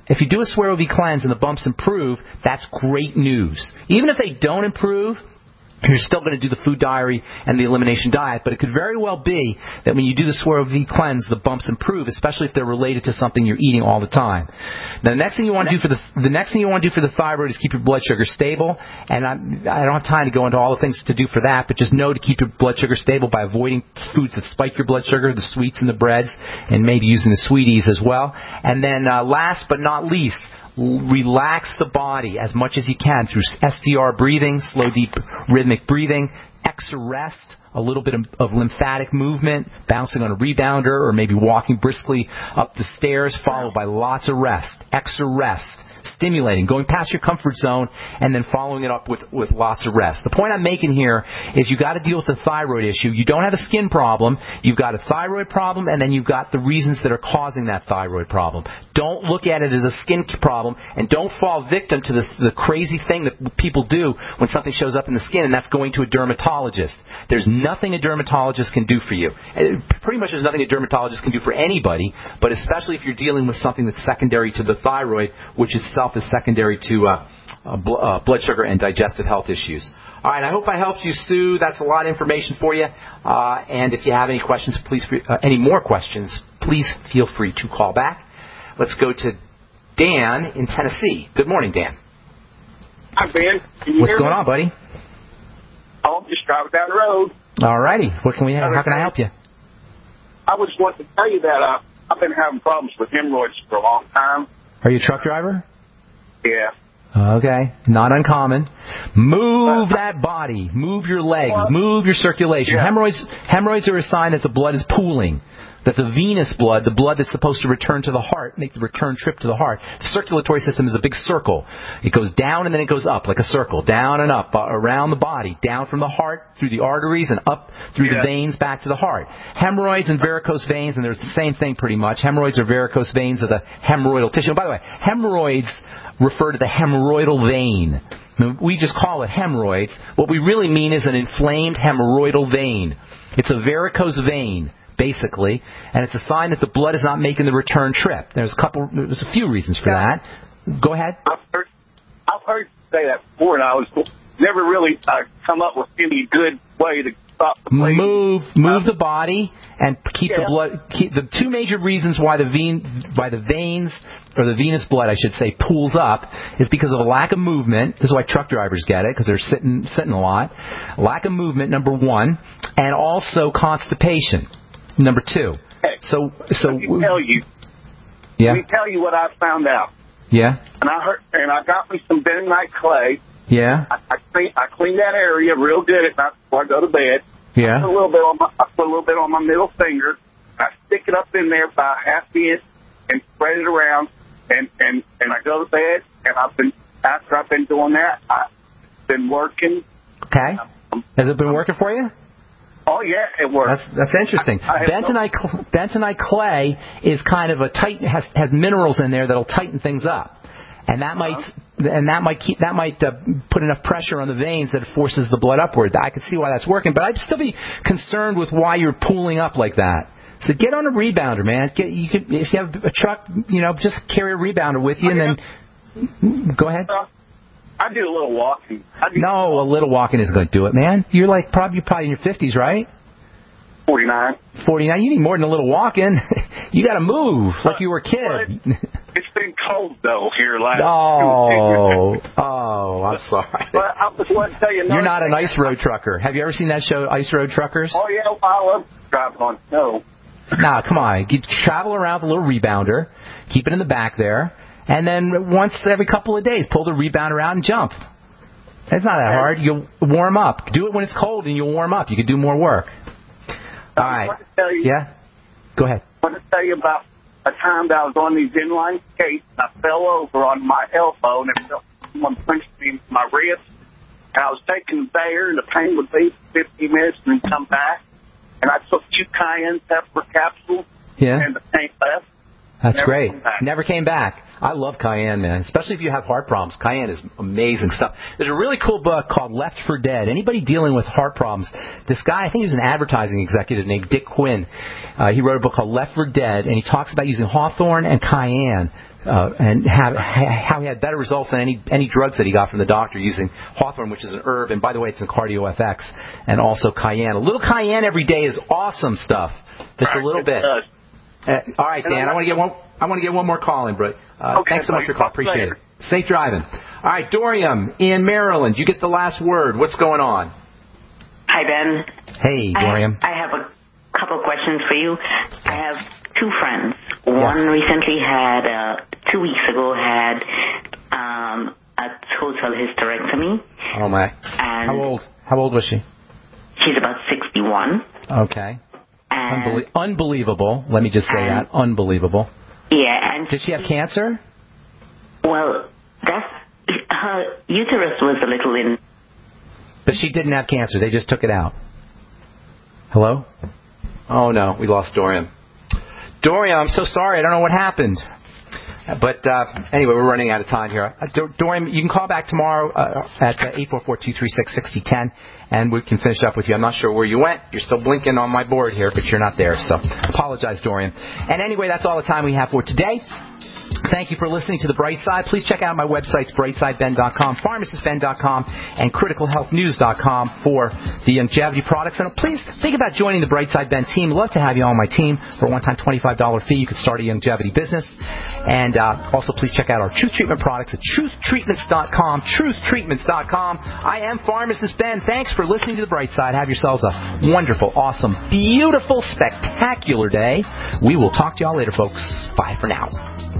and the bumps improve, that's great news. Even if they don't improve, you're still going to do the food diary and the elimination diet, but it could very well be that when you do the Suero V cleanse, the bumps improve, especially if they're related to something you're eating all the time. Now, the next thing you want to do for the thyroid is keep your blood sugar stable. And I don't have time to go into all the things to do for that, but just know to keep your blood sugar stable by avoiding foods that spike your blood sugar, the sweets and the breads, and maybe using the sweeties as well. And then last but not least, relax the body as much as you can through SDR breathing, slow, deep, rhythmic breathing, exerrest, a little bit of lymphatic movement, bouncing on a rebounder, or maybe walking briskly up the stairs, followed by lots of rest, exerrest, stimulating, going past your comfort zone, and then following it up with lots of rest. The point I'm making here is you got to deal with the thyroid issue. You don't have a skin problem. You've got a thyroid problem, and then you've got the reasons that are causing that thyroid problem. Don't look at it as a skin problem, and don't fall victim to the crazy thing that people do when something shows up in the skin, and that's going to a dermatologist. There's nothing a dermatologist can do for you. Pretty much there's nothing a dermatologist can do for anybody, but especially if you're dealing with something that's secondary to the thyroid, which itself is secondary to blood sugar and digestive health issues. All right, I hope I helped you, Sue. That's a lot of information for you. And if you have any questions, any more questions, please feel free to call back. Let's go to Dan in Tennessee. Good morning, Dan. Hi, Ben. What's going on, buddy? Oh, I'm just driving down the road. All righty. How can I help you? I was wanting to tell you that I've been having problems with hemorrhoids for a long time. Are you a truck driver? Yeah. Okay. Not uncommon. Move that body. Move your legs. Move your circulation. Yeah. Hemorrhoids are a sign that the blood is pooling. That the venous blood, the blood that's supposed to return to the heart, make the return trip to the heart. The circulatory system is a big circle. It goes down and then it goes up like a circle. Down and up around the body. Down from the heart, through the arteries, and up through the veins back to the heart. Hemorrhoids and varicose veins, and they're the same thing pretty much. Hemorrhoids or varicose veins are the hemorrhoidal tissue. And by the way, hemorrhoids refer to the hemorrhoidal vein. We just call it hemorrhoids. What we really mean is an inflamed hemorrhoidal vein. It's a varicose vein, basically, and it's a sign that the blood is not making the return trip. There's a few reasons for that. Go ahead. I've heard you say that before, and I was never really come up with any good way to stop the bleeding. Move the body and keep the blood. The two major reasons why the veins, or the venous blood, I should say, pools up is because of a lack of movement. This is why truck drivers get it, because they're sitting a lot. Lack of movement, number one, and also constipation. Number two. Hey, so let me tell you. Yeah. Let me tell you what I found out. Yeah. And I got me some bentonite clay. Yeah. I clean that area real good at night before I go to bed. Yeah. I put a little bit on my middle finger. I stick it up in there by a half inch and spread it around. And I go to bed. And after I've been doing that, I've been working. Okay. Has it been working for you? Oh, yeah, it works. That's interesting. Bentonite clay is kind of has minerals in there that'll tighten things up, and that might put enough pressure on the veins that it forces the blood upward. I could see why that's working, but I'd still be concerned with why you're pooling up like that. So get on a rebounder, man. If you have a truck, just carry a rebounder with you, and then go ahead. I do a little walking. A little walking isn't going to do it, man. You're probably in your 50s, right? 49. 49. You need more than a little walking. You got to move like you were a kid. It's been cold though here last. I'm sorry. But I was wanting to tell you. You're not an ice road trucker. Have you ever seen that show, Ice Road Truckers? Oh yeah, I love driving on snow. Nah, come on. You travel around with a little rebounder. Keep it in the back there. And then once every couple of days, pull the rebounder out and jump. It's not that hard. You'll warm up. Do it when it's cold and you'll warm up. You can do more work. All right. Yeah? Go ahead. I want to tell you about a time that I was on these inline skates and I fell over on my elbow and someone punched me in my ribs. And I was taking Bayer and the pain would be 50 minutes and then come back. And I took 2 cayenne pepper capsules and the pain left. That's great. Never came back. I love cayenne, man, especially if you have heart problems. Cayenne is amazing stuff. There's a really cool book called Left for Dead. Anybody dealing with heart problems, this guy, I think he was an advertising executive named Dick Quinn. He wrote a book called Left for Dead, and he talks about using hawthorn and cayenne and how he had better results than any drugs that he got from the doctor using hawthorn, which is an herb, and by the way, it's in CardioFX, and also cayenne. A little cayenne every day is awesome stuff. Just a little bit. All right, Dan. I want to get one more call in, but thanks so much for your call. Appreciate it. Safe driving. All right, Dorian in Maryland. You get the last word. What's going on? Hi, Ben. Hey, Dorian. I have a couple questions for you. I have 2 friends. One recently had, 2 weeks ago, had a total hysterectomy. Oh my. And How old was she? She's about 61. Okay. Unbelievable. Let me just say that. Unbelievable. Yeah. And did she have cancer? Well, her uterus was a little in. But she didn't have cancer. They just took it out. Hello? Oh, no. We lost Dorian. Dorian, I'm so sorry. I don't know what happened. But anyway, we're running out of time here. Dorian, you can call back tomorrow at 844-236-6010, and we can finish up with you. I'm not sure where you went. You're still blinking on my board here, but you're not there. So apologize, Dorian. And anyway, that's all the time we have for today. Thank you for listening to The Bright Side. Please check out my websites, brightsideben.com, pharmacistben.com, and criticalhealthnews.com for the longevity products. And please think about joining the Bright Side Ben team. I'd love to have you on my team for a one-time $25 fee. You could start a longevity business. And also please check out our Truth Treatment products at truthtreatments.com, truthtreatments.com. I am Pharmacist Ben. Thanks for listening to The Bright Side. Have yourselves a wonderful, awesome, beautiful, spectacular day. We will talk to y'all later, folks. Bye for now.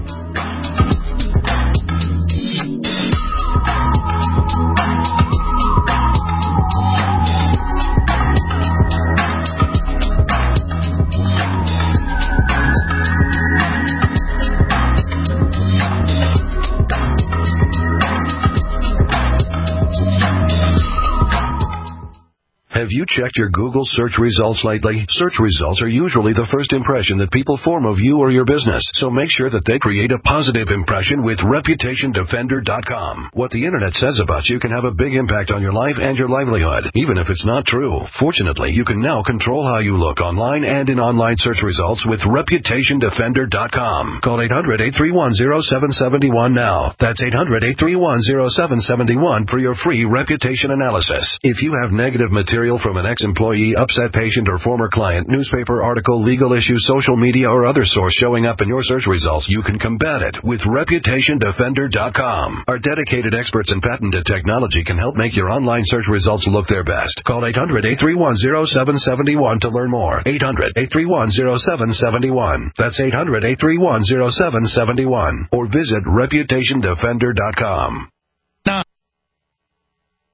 Have you checked your Google search results lately? Search results are usually the first impression that people form of you or your business, so make sure that they create a positive impression with ReputationDefender.com. What the Internet says about you can have a big impact on your life and your livelihood, even if it's not true. Fortunately, you can now control how you look online and in online search results with ReputationDefender.com. Call 800-831-0771 now. That's 800-831-0771 for your free reputation analysis. If you have negative material from an ex-employee, upset patient, or former client, newspaper article, legal issue, social media, or other source showing up in your search results, you can combat it with ReputationDefender.com. Our dedicated experts in patented technology can help make your online search results look their best. Call 800-831-0771 to learn more. 800-831-0771. That's 800-831-0771. Or visit ReputationDefender.com.